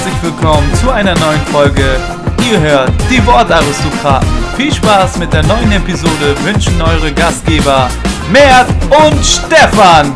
herzlich willkommen zu einer neuen Folge. Ihr hört die Wortaristokraten. Viel Spaß mit der neuen Episode wünschen eure Gastgeber Mert und Stefan.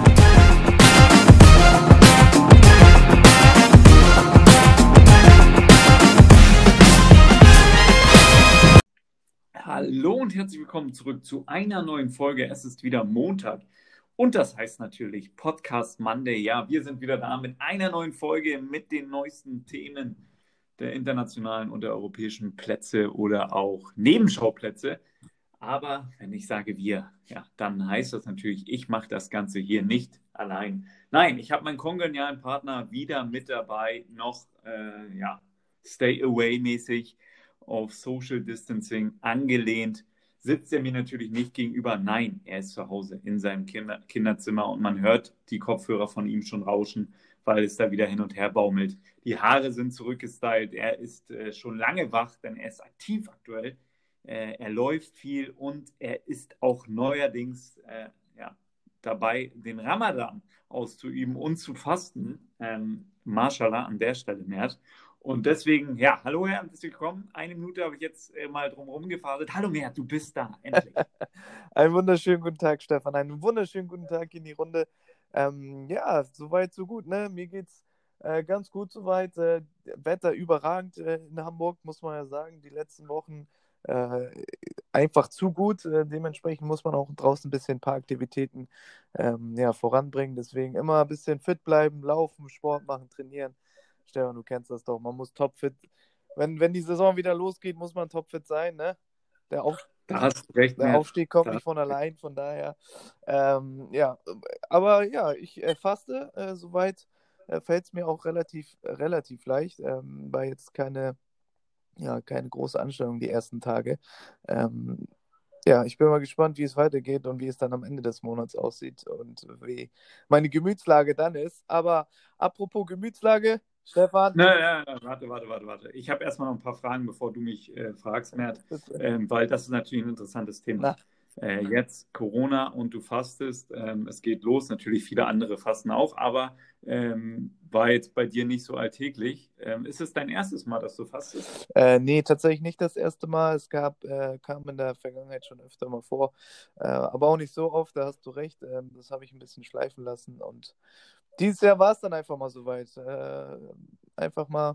Hallo und herzlich willkommen zurück zu einer neuen Folge. Es ist wieder Montag und das heißt natürlich Podcast Monday. Ja, wir sind wieder da mit einer neuen Folge mit den neuesten Themen der internationalen und der europäischen Plätze oder auch Nebenschauplätze. Aber wenn ich sage wir, ja, dann heißt das natürlich, ich mache das Ganze hier nicht allein. Nein, ich habe meinen kongenialen Partner wieder mit dabei, noch Stay Away mäßig auf Social Distancing angelehnt. Sitzt er mir natürlich nicht gegenüber. Nein, er ist zu Hause in seinem Kinderzimmer und man hört die Kopfhörer von ihm schon rauschen, weil es da wieder hin und her baumelt. Die Haare sind zurückgestylt. Er ist schon lange wach, denn er ist aktiv aktuell. Er läuft viel und er ist auch neuerdings dabei, den Ramadan auszuüben und zu fasten. Mashallah an der Stelle, Mert. Und deswegen, ja, hallo Herr, herzlich willkommen. Eine Minute habe ich jetzt mal drumherum gefaselt. Hallo Mert, du bist da, endlich. Einen wunderschönen guten Tag, Stefan. Einen wunderschönen guten Tag in die Runde. Soweit, so gut, ne? Mir geht's ganz gut soweit. Wetter überragend in Hamburg, muss man ja sagen. Die letzten Wochen einfach zu gut. Dementsprechend muss man auch draußen ein bisschen ein paar Aktivitäten voranbringen. Deswegen immer ein bisschen fit bleiben, laufen, Sport machen, trainieren. Stefan, du kennst das doch. Man muss topfit. Wenn die Saison wieder losgeht, muss man topfit sein, ne? Da hast du recht, der Aufstieg kommt nicht von allein, von daher. Ich faste, soweit fällt es mir auch relativ leicht. War jetzt keine große Anstrengung die ersten Tage. Ich bin mal gespannt, wie es weitergeht und wie es dann am Ende des Monats aussieht und wie meine Gemütslage dann ist. Aber apropos Gemütslage, Stefan. Warte. Ich habe erstmal noch ein paar Fragen, bevor du mich fragst, Mert, weil das ist natürlich ein interessantes Thema. Jetzt Corona und du fastest, es geht los, natürlich viele andere fasten auch, aber war jetzt bei dir nicht so alltäglich. Ist es dein erstes Mal, dass du fastest? Nee, tatsächlich nicht das erste Mal. Es kam in der Vergangenheit schon öfter mal vor, aber auch nicht so oft, da hast du recht. Das habe ich ein bisschen schleifen lassen und dieses Jahr war es dann einfach mal soweit. Einfach mal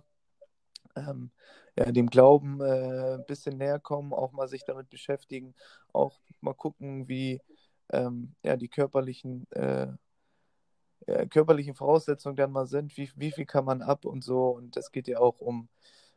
dem Glauben ein bisschen näher kommen, auch mal sich damit beschäftigen, auch mal gucken, wie die körperlichen Voraussetzungen dann mal sind, wie viel kann man ab und so. Und es geht ja auch um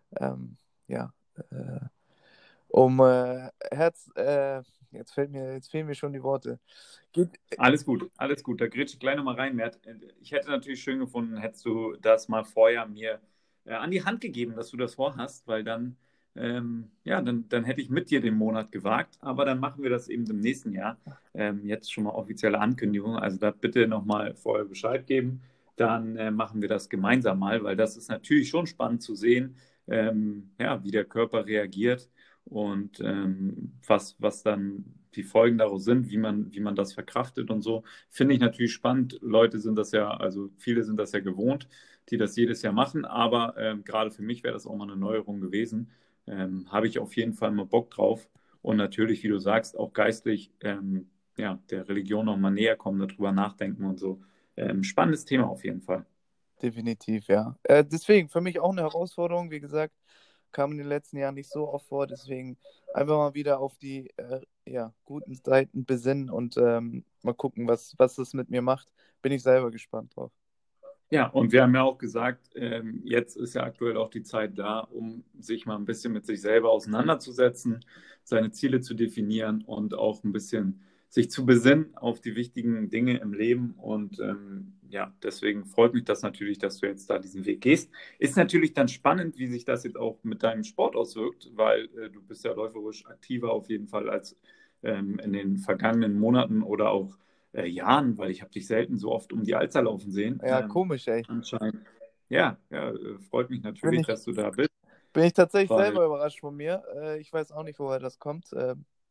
Herz. Jetzt fehlen mir schon die Worte. Alles gut. Da grätsche ich gleich nochmal rein, Mert. Ich hätte natürlich schön gefunden, hättest du das mal vorher mir an die Hand gegeben, dass du das vorhast, weil dann hätte ich mit dir den Monat gewagt, aber dann machen wir das eben im nächsten Jahr. Jetzt schon mal offizielle Ankündigung, also da bitte nochmal vorher Bescheid geben, dann machen wir das gemeinsam mal, weil das ist natürlich schon spannend zu sehen, wie der Körper reagiert und was dann die Folgen daraus sind, wie man das verkraftet und so. Finde ich natürlich spannend. Leute sind das ja, also viele sind das ja gewohnt, die das jedes Jahr machen, aber gerade für mich wäre das auch mal eine Neuerung gewesen. Habe ich auf jeden Fall mal Bock drauf und natürlich, wie du sagst, auch geistlich der Religion noch mal näher kommen, darüber nachdenken und so. Spannendes Thema auf jeden Fall. Definitiv, ja. Deswegen, für mich auch eine Herausforderung, wie gesagt, kam in den letzten Jahren nicht so oft vor, deswegen einfach mal wieder auf die guten Seiten besinnen und mal gucken, was das mit mir macht. Bin ich selber gespannt drauf. Ja, und wir haben ja auch gesagt, jetzt ist ja aktuell auch die Zeit da, um sich mal ein bisschen mit sich selber auseinanderzusetzen, seine Ziele zu definieren und auch ein bisschen sich zu besinnen auf die wichtigen Dinge im Leben. Und deswegen freut mich das natürlich, dass du jetzt da diesen Weg gehst. Ist natürlich dann spannend, wie sich das jetzt auch mit deinem Sport auswirkt, weil du bist ja läuferisch aktiver auf jeden Fall als in den vergangenen Monaten oder auch Jahren, weil ich habe dich selten so oft um die Alster laufen sehen. Ja, komisch, ey. Anscheinend. Freut mich natürlich, dass du da bist. Bin ich tatsächlich selber überrascht von mir. Ich weiß auch nicht, woher das kommt.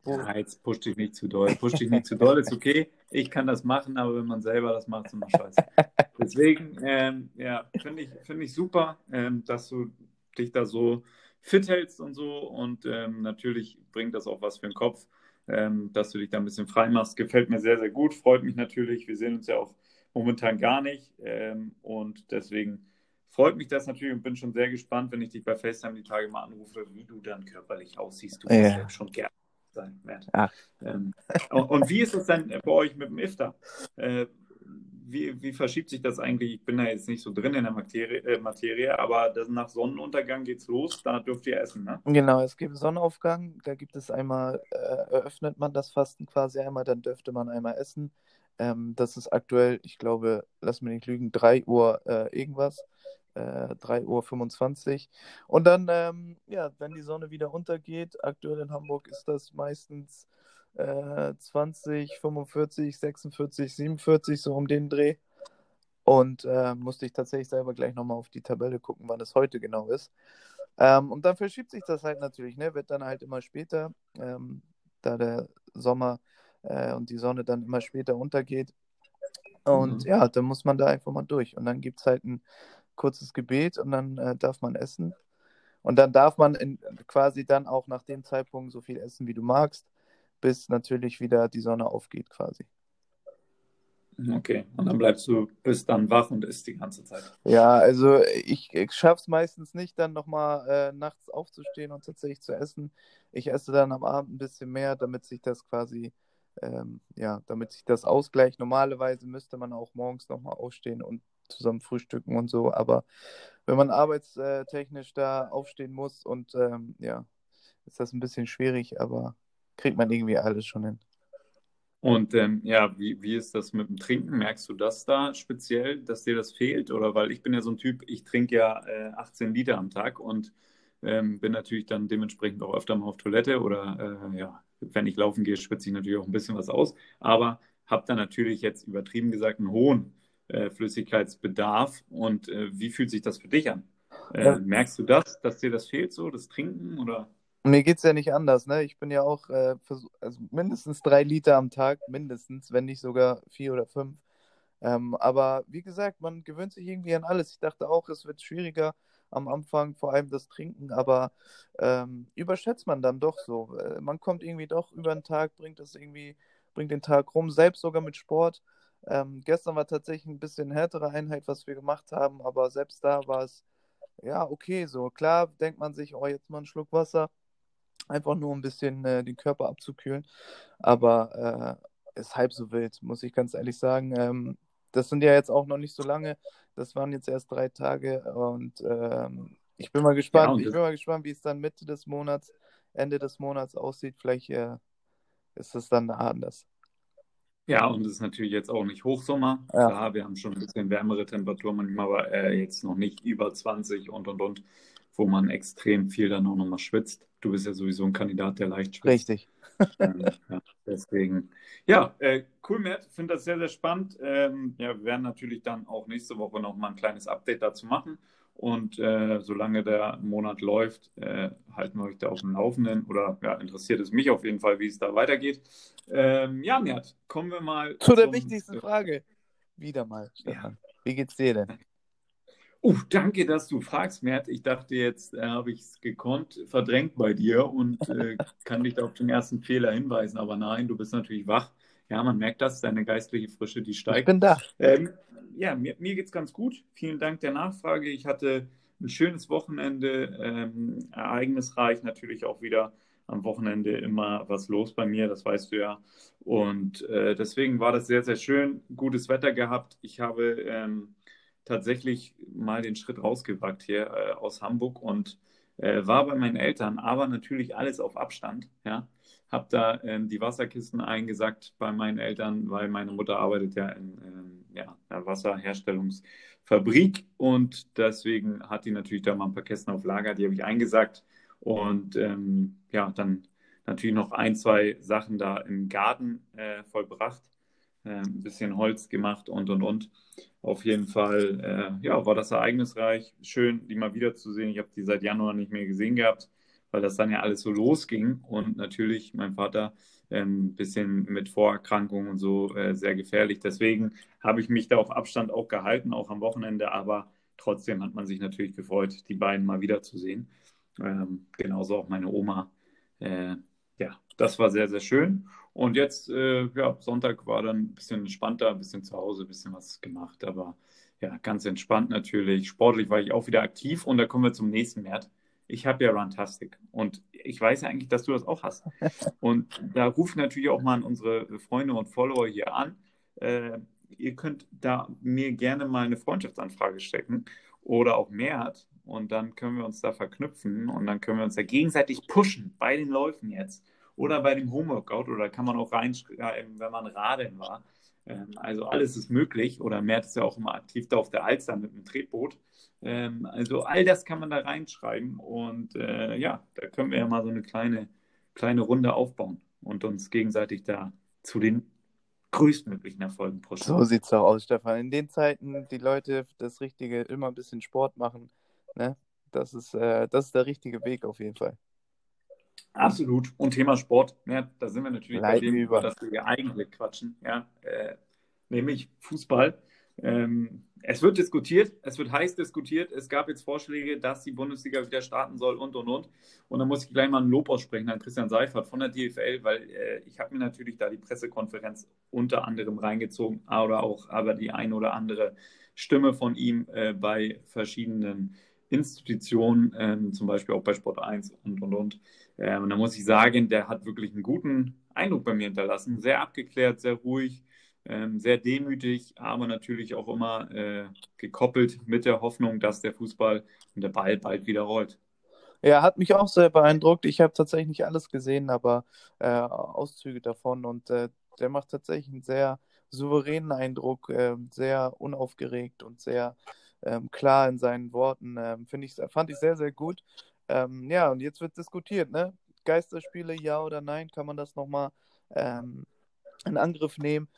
Ja, jetzt push dich nicht zu doll. Push dich nicht zu doll, ist okay. Ich kann das machen, aber wenn man selber das macht, ist immer scheiße. Deswegen, ja, finde ich super, dass du dich da so fit hältst und so. Und natürlich bringt das auch was für den Kopf, dass du dich da ein bisschen frei machst. Gefällt mir sehr, sehr gut. Freut mich natürlich. Wir sehen uns ja auch momentan gar nicht. Und deswegen freut mich das natürlich und bin schon sehr gespannt, wenn ich dich bei FaceTime die Tage mal anrufe, wie du dann körperlich aussiehst. Du musst ja schon gerne sein, Mert. Ach. Und wie ist es dann bei euch mit dem Iftar? Wie verschiebt sich das eigentlich? Ich bin da jetzt nicht so drin in der Materie, aber nach Sonnenuntergang geht's los, da dürft ihr essen, ne? Genau, es gibt Sonnenaufgang, da gibt es einmal, eröffnet man das Fasten quasi einmal, dann dürfte man einmal essen. Das ist aktuell, ich glaube, lass mich nicht lügen, 3 Uhr irgendwas, 3:25 Uhr. Und dann, ja, wenn die Sonne wieder untergeht, aktuell in Hamburg ist das meistens 20, 45, 46, 47, so um den Dreh. Und musste ich tatsächlich selber gleich nochmal auf die Tabelle gucken, wann es heute genau ist. Und dann verschiebt sich das halt natürlich, ne? Wird dann halt immer später, da der Sommer und die Sonne dann immer später untergeht. Und ja, dann muss man da einfach mal durch. Und dann gibt es halt ein kurzes Gebet und dann darf man essen. Und dann darf man quasi dann auch nach dem Zeitpunkt so viel essen, wie du magst, bis natürlich wieder die Sonne aufgeht quasi. Okay, und dann bist dann wach und isst die ganze Zeit. Ja, also ich schaffe es meistens nicht, dann nochmal nachts aufzustehen und tatsächlich zu essen. Ich esse dann am Abend ein bisschen mehr, damit sich das quasi, ja, damit sich das ausgleicht. Normalerweise müsste man auch morgens nochmal aufstehen und zusammen frühstücken und so, aber wenn man arbeitstechnisch da aufstehen muss und ja, ist das ein bisschen schwierig, aber kriegt man irgendwie alles schon hin. Und ja, wie ist das mit dem Trinken? Merkst du das da speziell, dass dir das fehlt? Oder weil ich bin ja so ein Typ, ich trinke ja 18 Liter am Tag und bin natürlich dann dementsprechend auch öfter mal auf Toilette oder ja, wenn ich laufen gehe, schwitze ich natürlich auch ein bisschen was aus. Aber habe dann natürlich jetzt übertrieben gesagt einen hohen Flüssigkeitsbedarf. Und wie fühlt sich das für dich an? Ja, Merkst du das, dass dir das fehlt so, das Trinken? Oder? mir geht es ja nicht anders, ne? Ich bin ja auch also mindestens 3 Liter am Tag, mindestens, wenn nicht sogar 4 oder 5. Aber wie gesagt, man gewöhnt sich irgendwie an alles. Ich dachte auch, es wird schwieriger am Anfang, vor allem das Trinken, aber überschätzt man dann doch so. Man kommt irgendwie doch über den Tag, bringt den Tag rum, selbst sogar mit Sport. Gestern war tatsächlich ein bisschen härtere Einheit, was wir gemacht haben, aber selbst da war es ja okay so. Klar denkt man sich, oh, jetzt mal einen Schluck Wasser. Einfach nur um ein bisschen den Körper abzukühlen. Aber ist halb so wild, muss ich ganz ehrlich sagen. Das sind ja jetzt auch noch nicht so lange. Das waren jetzt erst 3 Tage. Und ich bin mal Ja, gespannt. und Ich bin mal gespannt, wie es dann Mitte des Monats, Ende des Monats aussieht. Vielleicht ist es dann anders. ja, und es ist natürlich jetzt auch nicht Hochsommer. Ja, Klar, wir haben schon ein bisschen wärmere Temperaturen manchmal, aber jetzt noch nicht über 20 und, wo man extrem viel dann auch nochmal schwitzt. Du bist ja sowieso ein Kandidat, der leicht schwitzt. richtig. Ja, deswegen. Ja, cool, Matt. Finde das sehr, sehr spannend. Ja, wir werden natürlich dann auch nächste Woche nochmal ein kleines Update dazu machen. Und solange der Monat läuft, halten wir euch da auf dem Laufenden. Oder ja, interessiert es mich auf jeden Fall, wie es da weitergeht. Ja, Mert, kommen wir mal Zu der zum. wichtigsten Frage. Wieder mal, Ja. Stefan. Wie geht's dir denn? Danke, dass du fragst, Mert. Ich dachte, jetzt habe ich es gekonnt verdrängt bei dir und kann dich da auf den ersten Fehler hinweisen. Aber nein, du bist natürlich wach. Ja, man merkt das, deine geistliche Frische, die Ich steigt. bin da. Ja, mir geht es ganz gut. Vielen Dank der Nachfrage. Ich hatte ein schönes Wochenende, ereignisreich natürlich auch wieder am Wochenende immer was los bei mir, das weißt du ja. Und deswegen war das sehr, sehr schön. Gutes Wetter gehabt. Ich habe tatsächlich mal den Schritt rausgewagt hier aus Hamburg und war bei meinen Eltern, aber natürlich alles auf Abstand. Ja, habe da die Wasserkisten eingesackt bei meinen Eltern, weil meine Mutter arbeitet ja in ja, einer Wasserherstellungsfabrik und deswegen hat die natürlich da mal ein paar Kästen auf Lager, die habe ich eingesackt und ja, dann natürlich noch ein, zwei Sachen da im Garten vollbracht, ein bisschen Holz gemacht und. Auf jeden Fall, ja, war das ereignisreich. Schön, die mal wiederzusehen. Ich habe die seit Januar nicht mehr gesehen gehabt. weil das dann ja alles so losging und natürlich mein Vater ein bisschen mit Vorerkrankungen und so sehr gefährlich. Deswegen habe ich mich da auf Abstand auch gehalten, auch am Wochenende, aber trotzdem hat man sich natürlich gefreut, die beiden mal wiederzusehen. Genauso auch meine Oma. Äh, ja, das war sehr, sehr schön. Und jetzt, ja, Sonntag war dann ein bisschen entspannter, ein bisschen zu Hause, ein bisschen was gemacht, aber ja, ganz entspannt natürlich. Sportlich war ich auch wieder aktiv und da kommen wir zum nächsten Wert. Ich habe ja Runtastic und ich weiß ja eigentlich, dass du das auch hast. Und da rufe ich natürlich auch mal an unsere Freunde und Follower hier an. Äh, Ihr könnt da mir gerne mal eine Freundschaftsanfrage stecken oder auch Mert und dann können wir uns da verknüpfen und dann können wir uns da gegenseitig pushen bei den Läufen jetzt oder bei dem Homeworkout oder kann man auch reinschreiben, wenn man radeln war. Also alles ist möglich oder Mert ist ja auch immer aktiv da auf der Alster mit dem Tretboot. Also all das kann man da reinschreiben und ja, da können wir ja mal so eine kleine Runde aufbauen und uns gegenseitig da zu den größtmöglichen Erfolgen pushen. So sieht's doch aus, Stefan. In den Zeiten, die Leute das Richtige, immer ein bisschen Sport machen, ne? Das ist der richtige Weg auf jeden Fall. Absolut. Und Thema Sport, ja, da sind wir natürlich bei Leiten wir dem, über über. das wir eigentlich quatschen, ja, nämlich Fußball. Es wird diskutiert, es wird heiß diskutiert. Es gab jetzt Vorschläge, dass die Bundesliga wieder starten soll und. Und da muss ich gleich mal ein Lob aussprechen an Christian Seifert von der DFL, weil ich habe mir natürlich da die Pressekonferenz unter anderem reingezogen oder auch aber die ein oder andere Stimme von ihm bei verschiedenen Institutionen, zum Beispiel auch bei Sport 1 und. Und da muss ich sagen, der hat wirklich einen guten Eindruck bei mir hinterlassen. Sehr abgeklärt, sehr ruhig, sehr demütig, aber natürlich auch immer gekoppelt mit der Hoffnung, dass der Fußball und der Ball bald wieder rollt. Ja, hat mich auch sehr beeindruckt. Ich habe tatsächlich nicht alles gesehen, aber Auszüge davon und der macht tatsächlich einen sehr souveränen Eindruck, sehr unaufgeregt und sehr klar in seinen Worten. Fand ich sehr, sehr gut. Ja, und jetzt wird diskutiert, ne? Geisterspiele, ja oder nein? Kann man das nochmal ähm, in Angriff nehmen?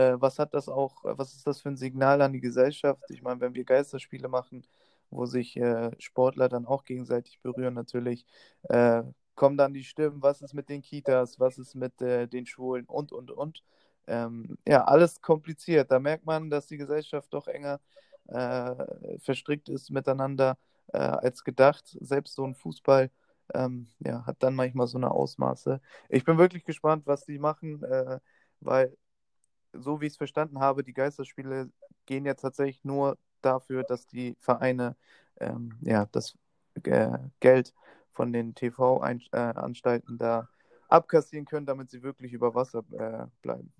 Was ist das für ein Signal an die Gesellschaft? Ich meine, wenn wir Geisterspiele machen, wo sich Sportler dann auch gegenseitig berühren, natürlich, äh, kommen dann die Stimmen, was ist mit den Kitas, was ist mit den Schulen und. Ja, alles kompliziert. Da merkt man, dass die Gesellschaft doch enger verstrickt ist miteinander als gedacht. Selbst so ein Fußball ja, hat dann manchmal so eine Ausmaße. Ich bin wirklich gespannt, was die machen, weil so wie ich es verstanden habe, die Geisterspiele gehen ja tatsächlich nur dafür, dass die Vereine ja, das Geld von den TV-Anstalten da abkassieren können, damit sie wirklich über Wasser bleiben.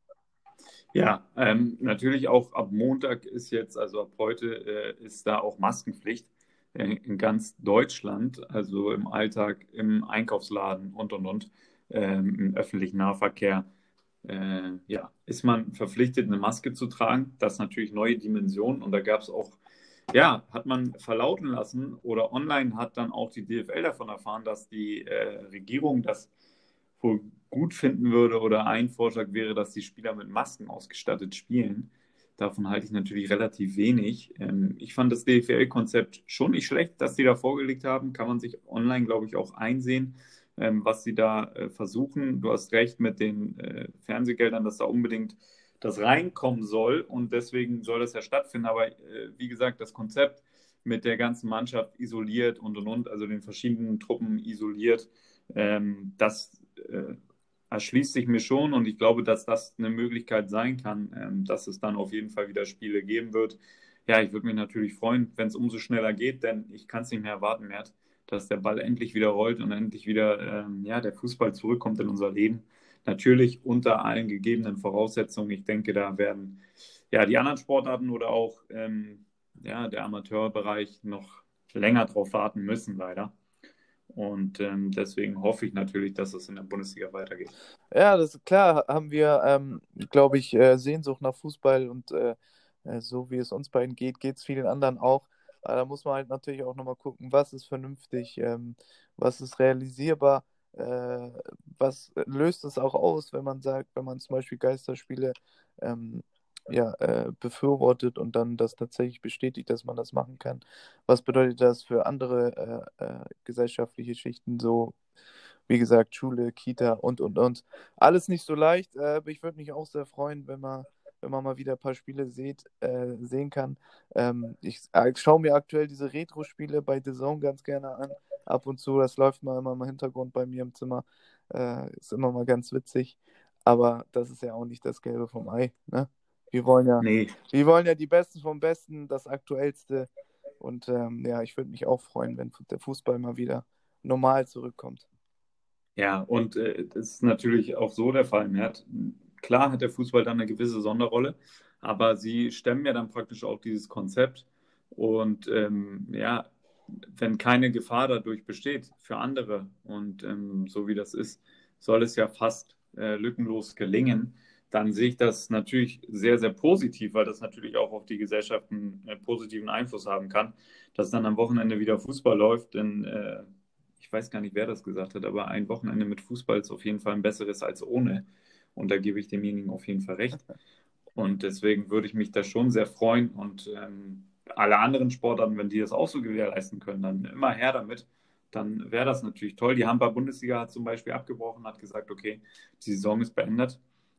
Ja, natürlich auch ab Montag ist jetzt, also ab heute, ist da auch Maskenpflicht in ganz Deutschland, also im Alltag, im Einkaufsladen und, im öffentlichen Nahverkehr. Ja, ist man verpflichtet, eine Maske zu tragen. Das ist natürlich neue Dimensionen und da gab es auch, ja, hat man verlauten lassen oder online hat dann auch die DFL davon erfahren, dass die Regierung das wohl gut finden würde oder ein Vorschlag wäre, dass die Spieler mit Masken ausgestattet spielen. Davon halte ich natürlich relativ wenig. Ich fand das DFL-Konzept schon nicht schlecht, das sie da vorgelegt haben. Kann man sich online, glaube ich, auch einsehen, was sie da versuchen. Du hast recht mit den Fernsehgeldern, dass da unbedingt das reinkommen soll und deswegen soll das ja stattfinden. Aber wie gesagt, das Konzept mit der ganzen Mannschaft isoliert und, also den verschiedenen Truppen isoliert, das erschließt sich mir schon und ich glaube, dass das eine Möglichkeit sein kann, dass es dann auf jeden Fall wieder Spiele geben wird. Ja, ich würde mich natürlich freuen, wenn es umso schneller geht, denn ich kann es nicht mehr erwarten, Mert, dass der Ball endlich wieder rollt und endlich wieder ja, der Fußball zurückkommt in unser Leben. Natürlich unter allen gegebenen Voraussetzungen. Ich denke, da werden ja die anderen Sportarten oder auch ja, der Amateurbereich noch länger drauf warten müssen, leider. Und deswegen hoffe ich natürlich, dass es in der Bundesliga weitergeht. Ja, das ist klar, haben wir, glaube ich, Sehnsucht nach Fußball und so wie es uns beiden geht, geht es vielen anderen auch. Aber da muss man halt natürlich auch nochmal gucken, was ist vernünftig, was ist realisierbar, was löst es auch aus, wenn man sagt, wenn man zum Beispiel Geisterspiele ähm, ja, befürwortet und dann das tatsächlich bestätigt, dass man das machen kann. Was bedeutet das für andere gesellschaftliche Schichten, so wie gesagt, Schule, Kita und. Alles nicht so leicht, aber ich würde mich auch sehr freuen, wenn man mal wieder ein paar Spiele sehen kann. Ich schaue mir aktuell diese Retro-Spiele bei The Zone ganz gerne an. Ab und zu, das läuft mal immer im Hintergrund bei mir im Zimmer. Ist immer mal ganz witzig. Aber das ist ja auch nicht das Gelbe vom Ei, ne? Wir wollen ja, Nee, wir wollen ja die Besten vom Besten, das Aktuellste. Und ja, ich würde mich auch freuen, wenn der Fußball mal wieder normal zurückkommt. ja, und das ist natürlich auch so der Fall. Klar hat der Fußball dann eine gewisse Sonderrolle, aber sie stemmen ja dann praktisch auch dieses Konzept. Und ja, wenn keine Gefahr dadurch besteht für andere und so wie das ist, soll es ja fast lückenlos gelingen, dann sehe ich das natürlich sehr, sehr positiv, weil das natürlich auch auf die Gesellschaft einen positiven Einfluss haben kann, dass dann am Wochenende wieder Fußball läuft, denn ich weiß gar nicht, wer das gesagt hat, aber ein Wochenende mit Fußball ist auf jeden Fall ein besseres als ohne. Und da gebe ich demjenigen auf jeden Fall recht. Und deswegen würde ich mich da schon sehr freuen. Und alle anderen Sportarten, wenn die das auch so gewährleisten können, dann immer her damit. Dann wäre das natürlich toll. Die Handball-Bundesliga hat zum Beispiel abgebrochen, hat gesagt, okay, die Saison ist beendet.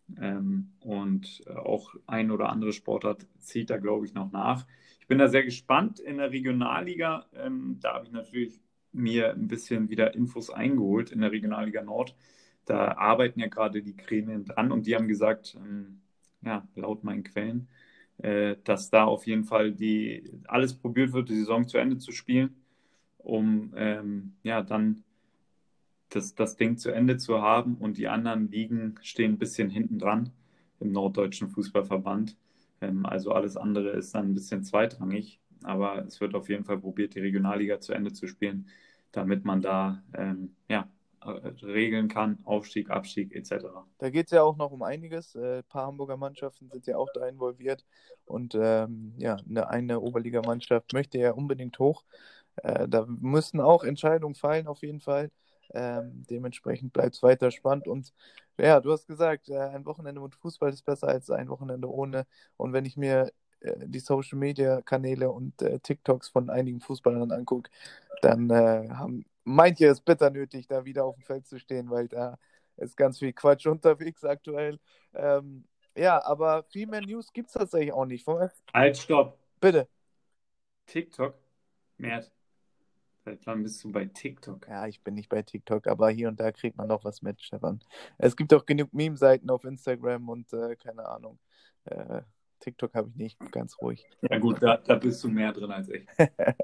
Und auch ein oder andere Sportart zieht da, glaube ich, noch nach. Ich bin da sehr gespannt. In der Regionalliga, da habe ich natürlich mir ein bisschen wieder Infos eingeholt in der Regionalliga Nord. Da arbeiten ja gerade die Gremien dran und die haben gesagt, ja, laut meinen Quellen, dass da auf jeden Fall alles probiert wird, die Saison zu Ende zu spielen, um ja, dann das Ding zu Ende zu haben und die anderen Ligen stehen ein bisschen hinten dran im Norddeutschen Fußballverband. Also alles andere ist dann ein bisschen zweitrangig, aber es wird auf jeden Fall probiert, die Regionalliga zu Ende zu spielen, damit man da ja, regeln kann, Aufstieg, Abstieg etc. Da geht es ja auch noch um einiges. Ein paar Hamburger Mannschaften sind ja auch da involviert. Und ja, eine Oberligamannschaft möchte ja unbedingt hoch. Da müssen auch Entscheidungen fallen, auf jeden Fall. Dementsprechend bleibt es weiter spannend. Und ja, du hast gesagt, ein Wochenende mit Fußball ist besser als ein Wochenende ohne. Und wenn ich mir die Social Media Kanäle und TikToks von einigen Fußballern angucke, dann haben manche es bitter nötig, da wieder auf dem Feld zu stehen, weil da ist ganz viel Quatsch unterwegs aktuell. Ja, aber viel mehr News gibt es tatsächlich auch nicht. Halt, stopp. Bitte. TikTok? Mert, seit wann bist du bei TikTok? Ja, ich bin nicht bei TikTok, aber hier und da kriegt man noch was mit, Stefan. Es gibt auch genug Meme-Seiten auf Instagram und keine Ahnung. Äh, TikTok habe ich nicht, ganz ruhig. Ja gut, da bist du mehr drin als ich.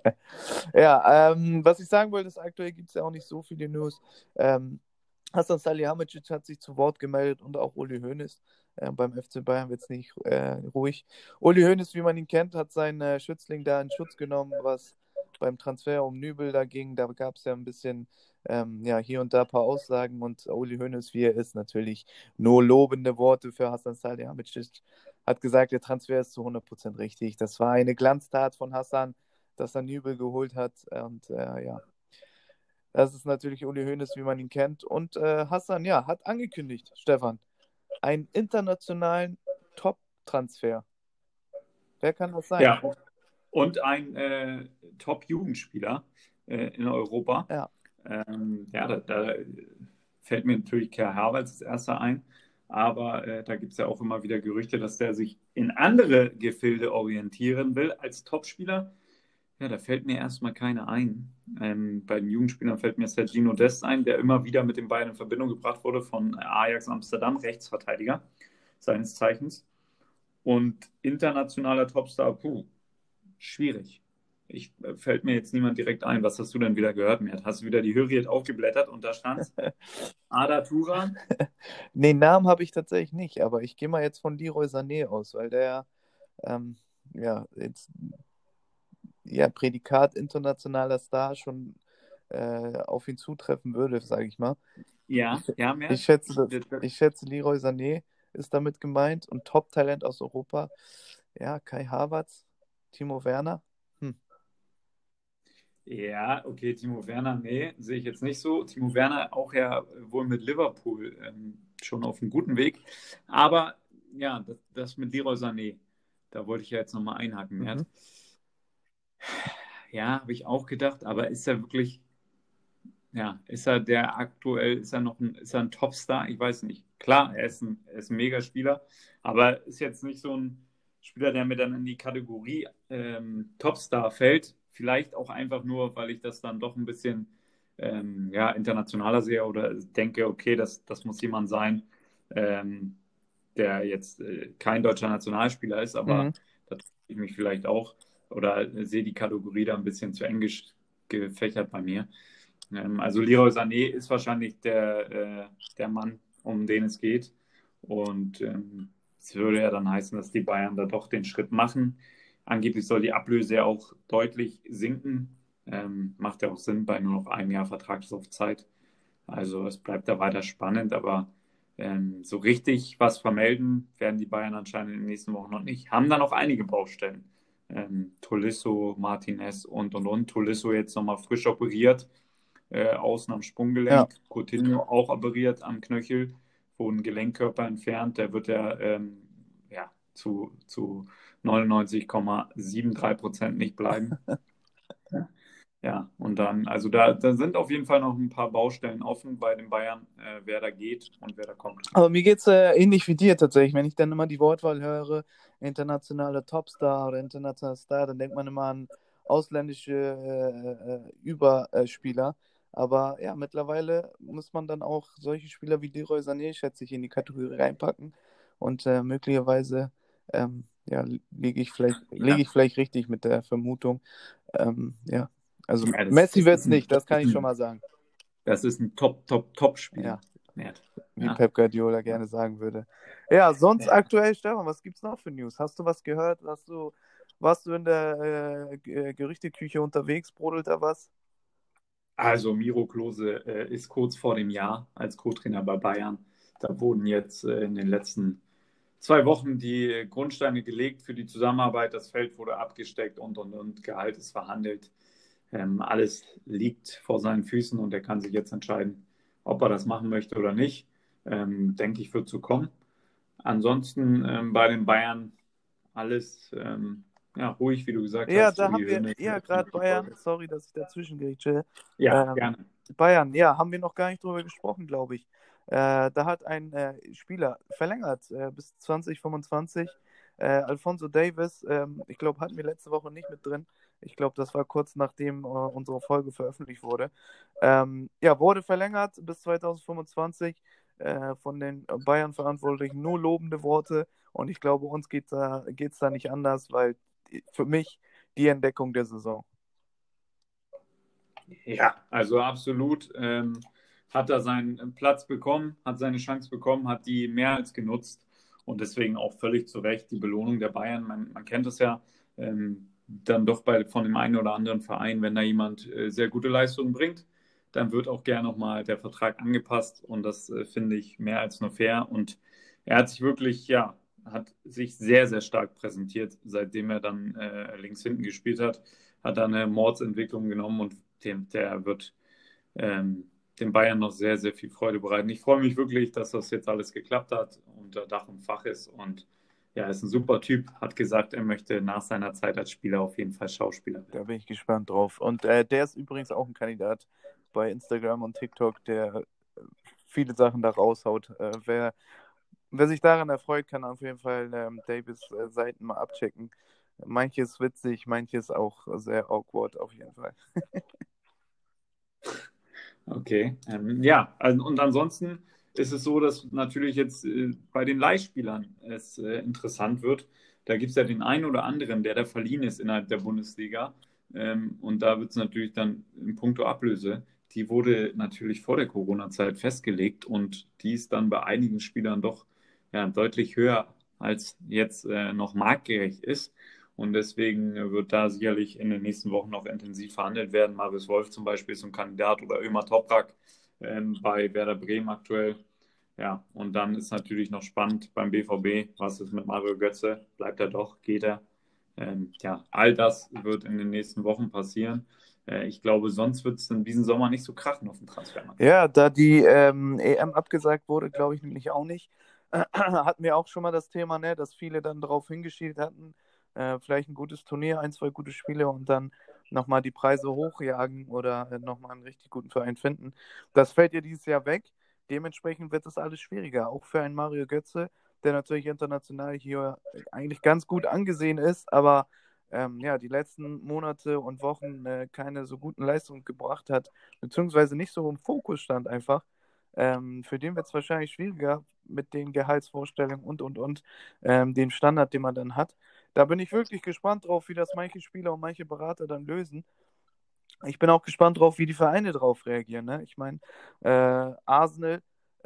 Ja, was ich sagen wollte, ist, aktuell gibt es ja auch nicht so viele News. Hasan Salihamidzic hat sich zu Wort gemeldet und auch Uli Hoeneß. Beim FC Bayern wird es nicht ruhig. Uli Hoeneß, wie man ihn kennt, hat seinen Schützling da in Schutz genommen, was beim Transfer um Nübel da ging. Da gab es ja ein bisschen ja, hier und da ein paar Aussagen und Uli Hoeneß, wie er ist, natürlich nur lobende Worte für Hasan Salihamidzic. Hat gesagt, der Transfer ist zu 100% richtig. Das war eine Glanztat von Hasan, dass er Nübel geholt hat. Und ja, das ist natürlich Uli Hoeneß, wie man ihn kennt. Und Hassan, ja, hat angekündigt, Stefan, einen internationalen Top-Transfer. Wer kann das sein? Ja, und ein Top-Jugendspieler in Europa. Ja, Ja, da fällt mir natürlich Kai Havertz als erster ein. Aber da gibt es ja auch immer wieder Gerüchte, dass der sich in andere Gefilde orientieren will als Topspieler. Ja, da fällt mir erstmal keiner ein. Bei den Jugendspielern fällt mir Sergino Dest ein, der immer wieder mit den Bayern in Verbindung gebracht wurde von Ajax Amsterdam, Rechtsverteidiger seines Zeichens. Und internationaler Topstar, puh, schwierig. Fällt mir jetzt niemand direkt ein. Was hast du denn wieder gehört, Mert? Hast du wieder die Hürriyet aufgeblättert und da stand's Ada Turan? nee, Namen habe ich tatsächlich nicht, aber ich gehe mal jetzt von Leroy Sané aus, weil der ähm, ja jetzt ja Prädikat internationaler Star schon auf ihn zutreffen würde, sage ich mal. Ja, Ich, ja, ich Mert. schätze, ich schätze, Leroy Sané ist damit gemeint und Top-Talent aus Europa. Ja, Kai Havertz, Timo Werner. Hm. Ja, okay, Timo Werner, nee, sehe ich jetzt nicht so. Timo Werner auch ja wohl mit Liverpool schon auf einem guten Weg. Aber ja, das mit Leroy Sané, da wollte ich ja jetzt nochmal einhaken, Mert. Mhm. Ja, habe ich auch gedacht, aber ist er wirklich, ja, ist er der aktuell, ist er ein Topstar? Ich weiß nicht. Klar, er ist ein Megaspieler, aber ist jetzt nicht so ein Spieler, der mir dann in die Kategorie Topstar fällt. Vielleicht auch einfach nur, weil ich das dann doch ein bisschen ja, internationaler sehe oder denke, okay, das muss jemand sein, ähm, der jetzt kein deutscher Nationalspieler ist, aber Mhm. da tue ich mich vielleicht auch oder sehe die Kategorie da ein bisschen zu eng gefächert bei mir. Also Leroy Sané ist wahrscheinlich der Mann, um den es geht. Und es würde ja dann heißen, dass die Bayern da doch den Schritt machen. Angeblich soll die Ablöse ja auch deutlich sinken. Macht ja auch Sinn bei nur noch einem Jahr Vertragslaufzeit. Also es bleibt da weiter spannend, aber so richtig was vermelden werden die Bayern anscheinend in den nächsten Wochen noch nicht. Haben da noch einige Baustellen. Tolisso, Martinez und. Tolisso jetzt nochmal frisch operiert, außen am Ja. Sprunggelenk. Coutinho auch operiert am Knöchel, wurden Gelenkkörper entfernt. Der wird ja zu 99,73% nicht bleiben. Ja, und dann, also da sind auf jeden Fall noch ein paar Baustellen offen bei den Bayern, wer da geht und wer da kommt. Aber mir geht es ähnlich wie dir tatsächlich. Wenn ich dann immer die Wortwahl höre, internationaler Topstar oder internationaler Star, dann denkt man immer an ausländische Überspieler. Aber ja, mittlerweile muss man dann auch solche Spieler wie Leroy Sané, schätze ich, in die Kategorie reinpacken. Und möglicherweise ja, liege Ja, ich vielleicht richtig mit der Vermutung. Ja, also ja Messi wird es nicht, das kann ich schon mal sagen. das ist ein Top-Spieler. Ja, Wert. wie Ja. Pep Guardiola gerne sagen würde. Ja, sonst aktuell, Stefan, was gibt's noch für News? Hast du was gehört? Warst du in der Gerüchteküche unterwegs? Brodelt da was? Also Miro Klose ist kurz vor dem Jahr als Co-Trainer bei Bayern. Da wurden jetzt in den letzten 2 Wochen die Grundsteine gelegt für die Zusammenarbeit. Das Feld wurde abgesteckt und. Gehalt ist verhandelt. Alles liegt vor seinen Füßen und er kann sich jetzt entscheiden, ob er das machen möchte oder nicht. Denke ich, wird so kommen. Ansonsten bei den Bayern alles ja, ruhig, wie du gesagt Ja, hast, da Uli haben wir, Hoeneß. ja, gerade Bayern, sorry, dass ich dazwischen grätsche. Ja, Ähm, gerne. Bayern, ja, haben wir noch gar nicht drüber gesprochen, glaube ich. Da hat ein Spieler verlängert bis 2025. Alphonso Davies, ich glaube, hatten wir letzte Woche nicht mit drin. Ich glaube, das war kurz nachdem unsere Folge veröffentlicht wurde. Ja, wurde verlängert bis 2025 von den Bayern-Verantwortlichen. Nur lobende Worte. Und ich glaube, uns geht's da nicht anders, weil für mich die Entdeckung der Saison. Ja, also absolut. Hat er seinen Platz bekommen, hat seine Chance bekommen, hat die mehr als genutzt und deswegen auch völlig zu Recht die Belohnung der Bayern. Man kennt es ja dann doch von dem einen oder anderen Verein, wenn da jemand sehr gute Leistungen bringt, dann wird auch gern nochmal der Vertrag angepasst und das finde ich mehr als nur fair. Und er hat sich wirklich, ja, hat sich sehr, sehr stark präsentiert, seitdem er dann links hinten gespielt hat, hat er eine Mordsentwicklung genommen und der wird den Bayern noch sehr, sehr viel Freude bereiten. Ich freue mich wirklich, dass das jetzt alles geklappt hat, unter Dach und Fach ist. Und ja, er ist ein super Typ, hat gesagt, er möchte nach seiner Zeit als Spieler auf jeden Fall Schauspieler Da werden. bin ich gespannt drauf. Und der ist übrigens auch ein Kandidat bei Instagram und TikTok, der viele Sachen da raushaut. Wer sich daran erfreut, kann auf jeden Fall Davis Seiten mal abchecken. Manches witzig, manches auch sehr awkward auf jeden Fall. Okay, ja, also, und ansonsten ist es so, dass natürlich jetzt bei den Leihspielern es interessant wird. Da gibt es ja den einen oder anderen, der da verliehen ist innerhalb der Bundesliga. Und da wird es natürlich dann in puncto Ablöse, die wurde natürlich vor der Corona-Zeit festgelegt und die ist dann bei einigen Spielern doch ja, deutlich höher, als jetzt noch marktgerecht ist. Und deswegen wird da sicherlich in den nächsten Wochen noch intensiv verhandelt werden. Marius Wolf zum Beispiel ist so ein Kandidat oder Ömer Toprak bei Werder Bremen aktuell. Ja, und dann ist natürlich noch spannend beim BVB, was ist mit Mario Götze? Bleibt er doch? Geht er? Ja, all das wird in den nächsten Wochen passieren. Ich glaube, sonst wird es in diesem Sommer nicht so krachen auf dem Transfermarkt. Ja, da die EM abgesagt wurde, glaube ich nämlich auch nicht. hatten wir auch schon mal das Thema, ne, dass viele dann darauf hingeschielt hatten, vielleicht ein gutes Turnier, ein, zwei gute Spiele und dann nochmal die Preise hochjagen oder nochmal einen richtig guten Verein finden. Das fällt ja dieses Jahr weg. Dementsprechend wird das alles schwieriger, auch für einen Mario Götze, der natürlich international hier eigentlich ganz gut angesehen ist, aber ja, die letzten Monate und Wochen keine so guten Leistungen gebracht hat, beziehungsweise nicht so im Fokus stand einfach. Für den wird es wahrscheinlich schwieriger mit den Gehaltsvorstellungen und dem Standard, den man dann hat. Da bin ich wirklich gespannt drauf, wie das manche Spieler und manche Berater dann lösen. Ich bin auch gespannt drauf, wie die Vereine darauf reagieren. Ne? Ich meine, Arsenal,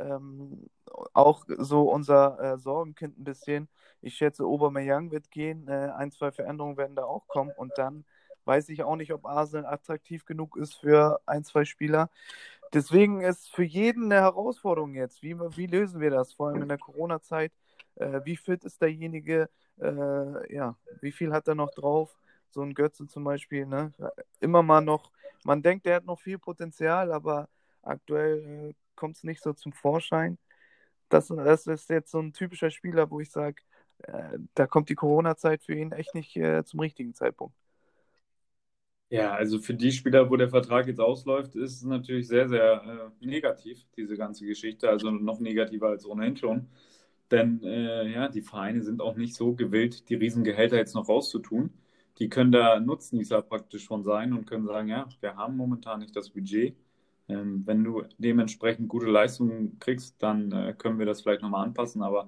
auch so unser Sorgenkind ein bisschen. Ich schätze, Aubameyang wird gehen. Ein, zwei Veränderungen werden da auch kommen. Und dann weiß ich auch nicht, ob Arsenal attraktiv genug ist für ein, zwei Spieler. Deswegen ist für jeden eine Herausforderung jetzt. Wie lösen wir das? Vor allem in der Corona-Zeit. Wie fit ist derjenige? Ja, wie viel hat er noch drauf? So ein Götze zum Beispiel, ne? Immer mal noch, man denkt, der hat noch viel Potenzial, aber aktuell kommt es nicht so zum Vorschein. Das ist jetzt so ein typischer Spieler, wo ich sage, da kommt die Corona-Zeit für ihn echt nicht zum richtigen Zeitpunkt. Ja, also für die Spieler, wo der Vertrag jetzt ausläuft, ist es natürlich sehr, sehr negativ, diese ganze Geschichte. Also noch negativer als ohnehin schon. Denn ja, die Vereine sind auch nicht so gewillt, die Riesengehälter jetzt noch rauszutun. Die können da Nutznießer praktisch von sein und können sagen, ja, wir haben momentan nicht das Budget. Wenn du dementsprechend gute Leistungen kriegst, dann können wir das vielleicht nochmal anpassen, aber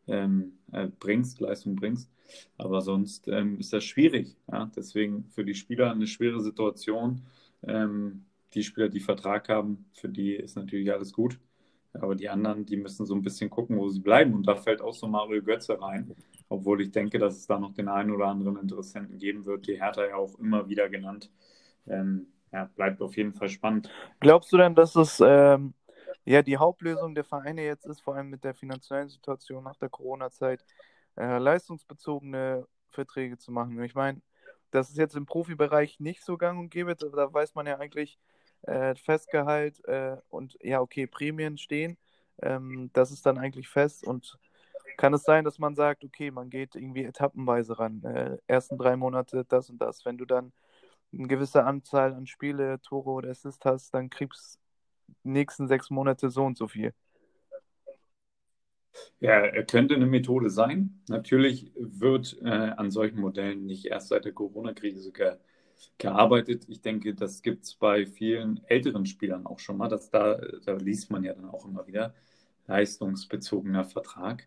Leistung bringst. Aber sonst ist das schwierig. Ja? Deswegen für die Spieler eine schwere Situation. Die Spieler, die Vertrag haben, für die ist natürlich alles gut. Aber die anderen, die müssen so ein bisschen gucken, wo sie bleiben. Und da fällt auch so Mario Götze rein. Obwohl ich denke, dass es da noch den einen oder anderen Interessenten geben wird. Die Hertha ja auch immer wieder genannt. Ja, bleibt auf jeden Fall spannend. Glaubst du denn, dass es ja die Hauptlösung der Vereine jetzt ist, vor allem mit der finanziellen Situation nach der Corona-Zeit, leistungsbezogene Verträge zu machen? Ich meine, das ist jetzt im Profibereich nicht so gang und gäbe, da weiß man ja eigentlich Festgehalt und ja, okay, Prämien stehen. Das ist dann eigentlich fest und kann es sein, dass man sagt, okay, man geht irgendwie etappenweise ran, ersten 3 Monate das und das. Wenn du dann eine gewisse Anzahl an Spiele, Tore oder Assists hast, dann kriegst du die nächsten 6 Monate so und so viel. Ja, er könnte eine Methode sein. Natürlich wird an solchen Modellen nicht erst seit der Corona-Krise gearbeitet. Ich denke, das gibt es bei vielen älteren Spielern auch schon mal. Da liest man ja dann auch immer wieder leistungsbezogener Vertrag.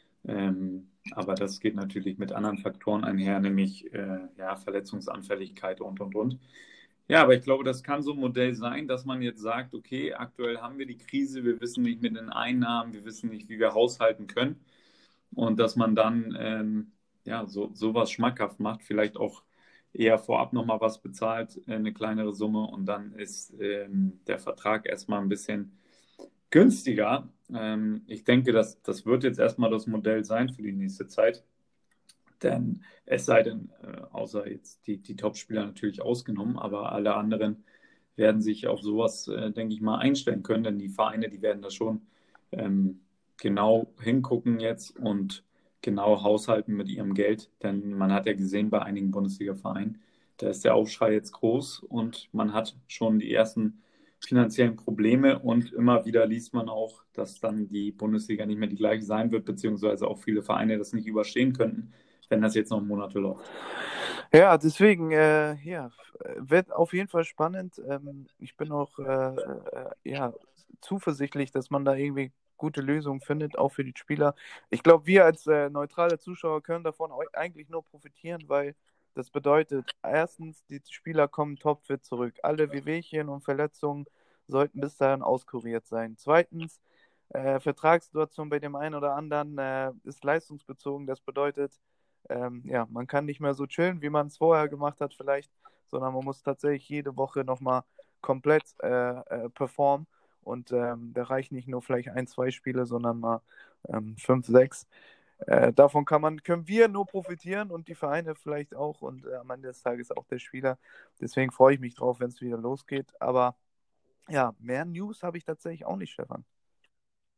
Aber das geht natürlich mit anderen Faktoren einher, nämlich ja, Verletzungsanfälligkeit und. Ja, aber ich glaube, das kann so ein Modell sein, dass man jetzt sagt, okay, aktuell haben wir die Krise, wir wissen nicht mit den Einnahmen, wir wissen nicht, wie wir haushalten können. Und dass man dann ja, sowas schmackhaft macht, vielleicht auch eher vorab nochmal was bezahlt, eine kleinere Summe und dann ist der Vertrag erstmal ein bisschen günstiger. Ich denke, das wird jetzt erstmal das Modell sein für die nächste Zeit. Denn es sei denn, außer jetzt die Top-Spieler natürlich ausgenommen, aber alle anderen werden sich auf sowas, denke ich mal, einstellen können, denn die Vereine, die werden da schon ähm, genau hingucken jetzt und genau haushalten mit ihrem Geld. Denn man hat ja gesehen bei einigen Bundesliga-Vereinen, da ist der Aufschrei jetzt groß und man hat schon die ersten finanziellen Probleme und immer wieder liest man auch, dass dann die Bundesliga nicht mehr die gleiche sein wird, beziehungsweise auch viele Vereine das nicht überstehen könnten, wenn das jetzt noch Monate läuft. Ja, deswegen, ja, wird auf jeden Fall spannend. Ich bin auch ja, zuversichtlich, dass man da irgendwie gute Lösungen findet, auch für die Spieler. Ich glaube, wir als neutrale Zuschauer können davon eigentlich nur profitieren, weil das bedeutet, erstens, die Spieler kommen topfit zurück. Alle Wehwehchen und Verletzungen sollten bis dahin auskuriert sein. Zweitens, Vertragssituation bei dem einen oder anderen ist leistungsbezogen. Das bedeutet, ja, man kann nicht mehr so chillen, wie man es vorher gemacht hat vielleicht, sondern man muss tatsächlich jede Woche nochmal komplett performen. Und da reichen nicht nur vielleicht ein, zwei Spiele, sondern mal fünf, sechs. Davon können wir nur profitieren und die Vereine vielleicht auch und am Ende des Tages auch der Spieler. Deswegen freue ich mich drauf, wenn es wieder losgeht. Aber ja, mehr News habe ich tatsächlich auch nicht, Stefan.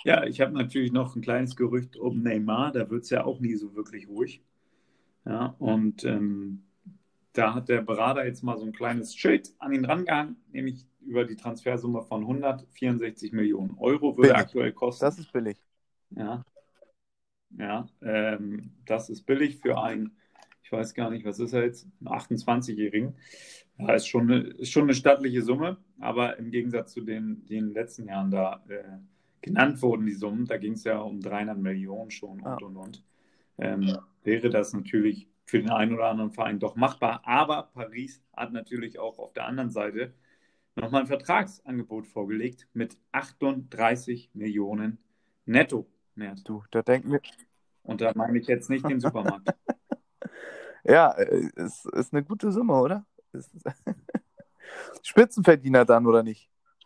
Ja, ich habe natürlich noch ein kleines Gerücht um Neymar, da wird es ja auch nie so wirklich ruhig. Ja, und da hat der Berater jetzt mal so ein kleines Schild an ihn rangehangen, nämlich über die Transfersumme von 164 Millionen Euro würde Billig. aktuell Das kosten. ist billig. Ja, ja, das ist billig für einen, ich weiß gar nicht, was ist er jetzt, einen 28-Jährigen. Ja, ist schon eine stattliche Summe, aber im Gegensatz zu die in den letzten Jahren da genannt wurden, die Summen, da ging es ja um 300 Millionen schon Ja. und. Wäre das natürlich für den einen oder anderen Verein doch machbar. Aber Paris hat natürlich auch auf der anderen Seite nochmal ein Vertragsangebot vorgelegt mit 38 Millionen netto. Wert. Du, da denken wir. Und da meine ich jetzt nicht den Supermarkt. Ja, ist eine gute Summe, oder? Ist Spitzenverdiener dann, oder nicht?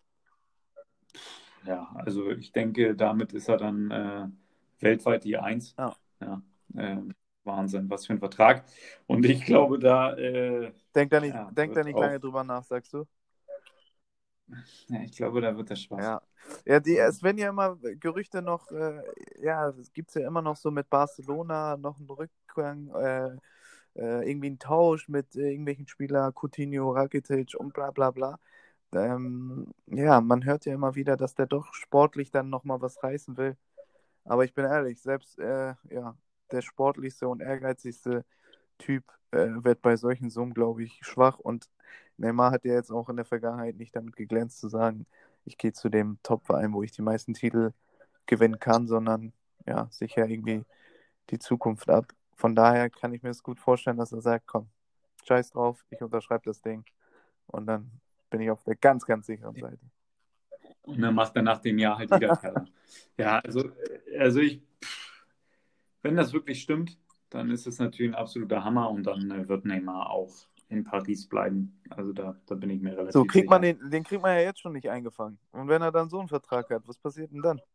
Ja, also ich denke, damit ist er dann weltweit die Eins. Ja. Ja, Wahnsinn, was für ein Vertrag. Und ich glaube, da ja, Denkt da wird nicht auch, lange drüber nach, sagst du? ja, ich glaube, da wird er Spaß. Ja. Ja, es werden ja immer Gerüchte noch, ja, es gibt ja immer noch so mit Barcelona noch einen Rückgang, irgendwie einen Tausch mit irgendwelchen Spielern, Coutinho, Rakitic und bla bla bla. Ja, man hört ja immer wieder, dass der doch sportlich dann nochmal was reißen will. Aber ich bin ehrlich, selbst ja, der sportlichste und ehrgeizigste Typ wird bei solchen Summen, glaube ich, schwach. Und Neymar hat ja jetzt auch in der Vergangenheit nicht damit geglänzt zu sagen, ich gehe zu dem Top-Verein, wo ich die meisten Titel gewinnen kann, sondern ja, sicher irgendwie die Zukunft ab. Von daher kann ich mir das gut vorstellen, dass er sagt, komm, scheiß drauf, ich unterschreibe das Ding. Und dann bin ich auf der ganz, ganz sicheren Seite. Und dann macht er nach dem Jahr halt wieder Terror. Ja, also wenn das wirklich stimmt, dann ist es natürlich ein absoluter Hammer und dann wird Neymar auch in Paris bleiben. Also da bin ich mir So, relativ sicher. den kriegt man ja jetzt schon nicht eingefangen. Und wenn er dann so einen Vertrag hat, was passiert denn dann?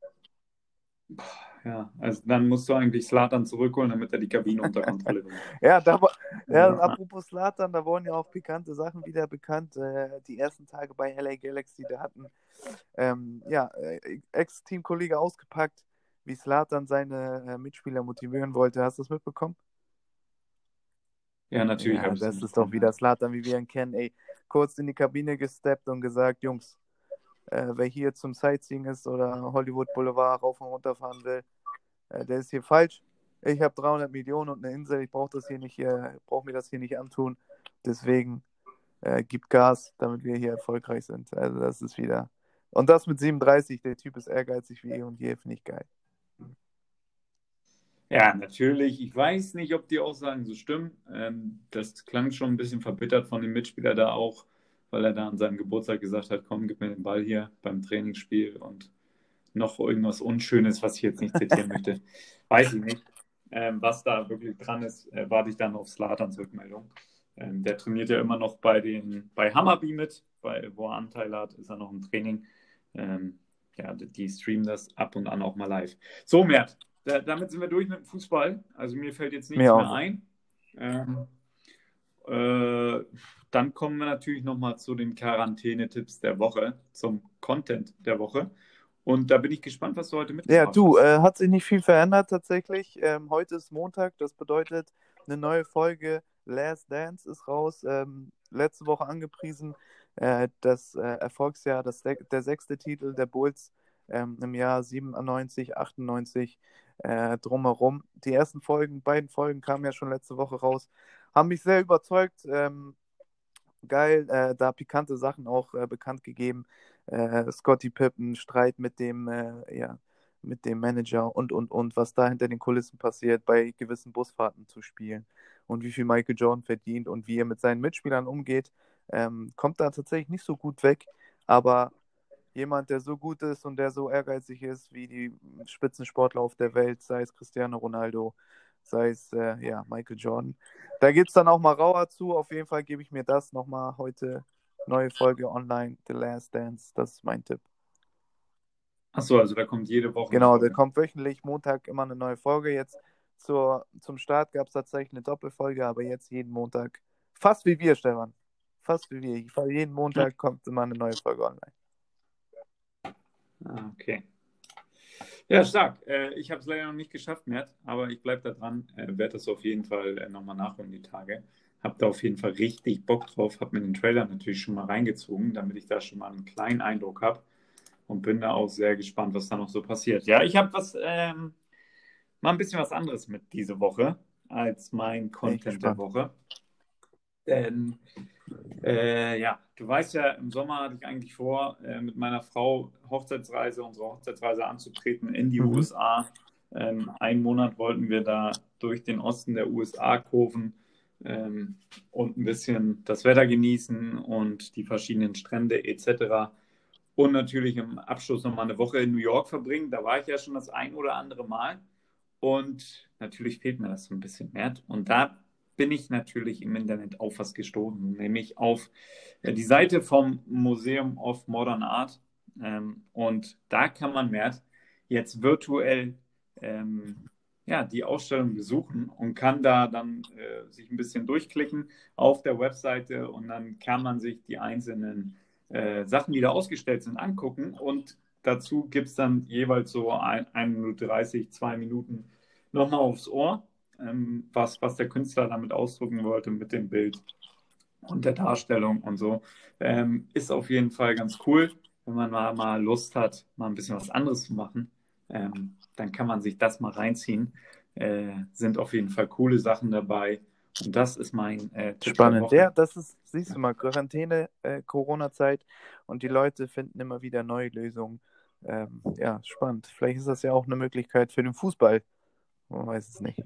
Ja, also dann musst du eigentlich Zlatan zurückholen, damit er die Kabine unter Kontrolle bringt. Ja, ja, Ja, apropos Slatan, da wurden ja auch pikante Sachen wieder bekannt. Die ersten Tage bei LA Galaxy, da hatten ja, Ex-Teamkollege ausgepackt, wie Slatan seine Mitspieler motivieren wollte. Hast du das mitbekommen? ja, natürlich Ja, habe ich es das ist doch mitbekommen. wieder Ja. Slatan, wie wir ihn kennen. Ey, kurz in die Kabine gesteppt und gesagt, Jungs, wer hier zum Sightseeing ist oder Hollywood Boulevard rauf und runter fahren will, der ist hier falsch. Ich habe 300 Millionen und eine Insel, ich brauche brauche mir das hier nicht antun. Deswegen gibt Gas, damit wir hier erfolgreich sind. Also das ist wieder. Und das mit 37, der Typ ist ehrgeizig wie eh und je, finde ich geil. Ja, natürlich. Ich weiß nicht, ob die Aussagen so stimmen. Das klang schon ein bisschen verbittert von dem Mitspieler da auch, weil er da an seinem Geburtstag gesagt hat, komm, gib mir den Ball hier beim Trainingsspiel und noch irgendwas Unschönes, was ich jetzt nicht zitieren möchte. Weiß ich nicht. Was da wirklich dran ist, warte ich dann auf Zlatans Rückmeldung. Der trainiert ja immer noch bei Hammarby mit, wo er Anteil hat, ist er noch im Training. Ja, die streamen das ab und an auch mal live. So, Mert, damit sind wir durch mit dem Fußball. Also mir fällt jetzt nichts Mir auch mehr nicht. ein. Ähm, äh, Dann kommen wir natürlich nochmal zu den Quarantäne-Tipps der Woche, zum Content der Woche. Und da bin ich gespannt, was du heute Ja, mitgebracht du, hast. hat sich nicht viel verändert tatsächlich. Heute ist Montag, das bedeutet, eine neue Folge Last Dance ist raus. Letzte Woche angepriesen, das Erfolgsjahr, der sechste Titel der Bulls im Jahr 97, 98 drumherum. Die beiden Folgen kamen ja schon letzte Woche raus, haben mich sehr überzeugt. Geil, da pikante Sachen auch bekannt gegeben. Scottie Pippen, Streit ja, mit dem Manager und was da hinter den Kulissen passiert, bei gewissen Busfahrten zu spielen und wie viel Michael Jordan verdient und wie er mit seinen Mitspielern umgeht, kommt da tatsächlich nicht so gut weg. Aber jemand, der so gut ist und der so ehrgeizig ist wie die Spitzensportler auf der Welt, sei es Cristiano Ronaldo, sei es ja, Michael Jordan. Da gibt es dann auch mal Rauer zu. Auf jeden Fall gebe ich mir das nochmal heute. Neue Folge online, The Last Dance. Das ist mein Tipp. Achso, also da kommt jede Woche eine Genau, der Folge. kommt wöchentlich, Montag immer eine neue Folge. Jetzt zum Start gab es tatsächlich eine Doppelfolge, aber jetzt jeden Montag. Fast wie wir, Stefan. Fast wie wir. Jeden Hm. Montag kommt immer eine neue Folge online. Ah, okay. Ja, stark. Ich habe es leider noch nicht geschafft, Mert, aber ich bleibe da dran. Werde das auf jeden Fall nochmal nachholen, die Tage. Habe da auf jeden Fall richtig Bock drauf. Habe mir den Trailer natürlich schon mal reingezogen, damit ich da schon mal einen kleinen Eindruck habe. Und bin da auch sehr gespannt, was da noch so passiert. Ja, ich habe mal ein bisschen was anderes mit diese Woche als mein Bin ich Content der gespannt. Woche. Denn ja, du weißt ja, im Sommer hatte ich eigentlich vor, mit meiner Frau unsere Hochzeitsreise anzutreten in die Mhm. USA. Einen Monat wollten wir da durch den Osten der USA kurven ähm, und ein bisschen das Wetter genießen und die verschiedenen Strände etc. Und natürlich im Abschluss nochmal eine Woche in New York verbringen. Da war ich ja schon das ein oder andere Mal. Und natürlich fehlt mir das so ein bisschen mehr. Und da bin ich natürlich im Internet auf was gestoßen, nämlich auf die Seite vom Museum of Modern Art. Und da kann man mehr jetzt virtuell ja, die Ausstellung besuchen und kann da dann sich ein bisschen durchklicken auf der Webseite und dann kann man sich die einzelnen Sachen, die da ausgestellt sind, angucken und dazu gibt es dann jeweils so 1 Minute 30, 2 Minuten nochmal aufs Ohr, was der Künstler damit ausdrücken wollte mit dem Bild und der Darstellung und so. Ist auf jeden Fall ganz cool, wenn man mal Lust hat, mal ein bisschen was anderes zu machen. Dann kann man sich das mal reinziehen. Sind auf jeden Fall coole Sachen dabei. Und das ist mein Tipp der Spannend. Woche. Ja, das ist, siehst du mal, Quarantäne, Corona-Zeit und die Leute finden immer wieder neue Lösungen. Ja, spannend. Vielleicht ist das ja auch eine Möglichkeit für den Fußball. Man weiß es nicht.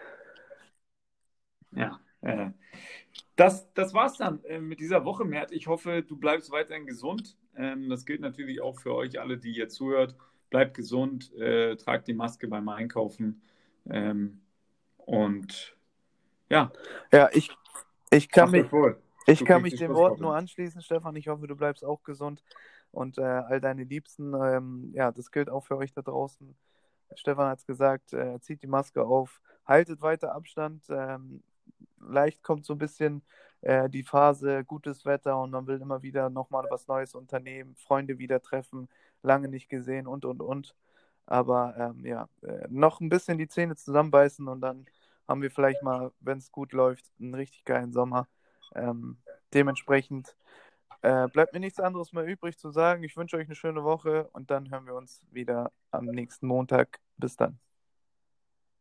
Ja, das war's dann mit dieser Woche, Mert. Ich hoffe, du bleibst weiterhin gesund. Das gilt natürlich auch für euch alle, die ihr zuhört. Bleibt gesund, tragt die Maske beim Einkaufen. Ähm, und ja, Ja, ich kann macht mich, euch wohl. ich Du kann kriegst mich die den Worten nur Schlussworte. anschließen, Stefan. Ich hoffe, du bleibst auch gesund und all deine Liebsten. Ja, das gilt auch für euch da draußen. Stefan hat es gesagt, zieht die Maske auf, haltet weiter Abstand. Leicht kommt so ein bisschen die Phase gutes Wetter und man will immer wieder nochmal was Neues unternehmen, Freunde wieder treffen, lange nicht gesehen und. Aber ja, noch ein bisschen die Zähne zusammenbeißen und dann haben wir vielleicht mal, wenn es gut läuft, einen richtig geilen Sommer. Dementsprechend bleibt mir nichts anderes mehr übrig zu sagen. Ich wünsche euch eine schöne Woche und dann hören wir uns wieder am nächsten Montag. Bis dann.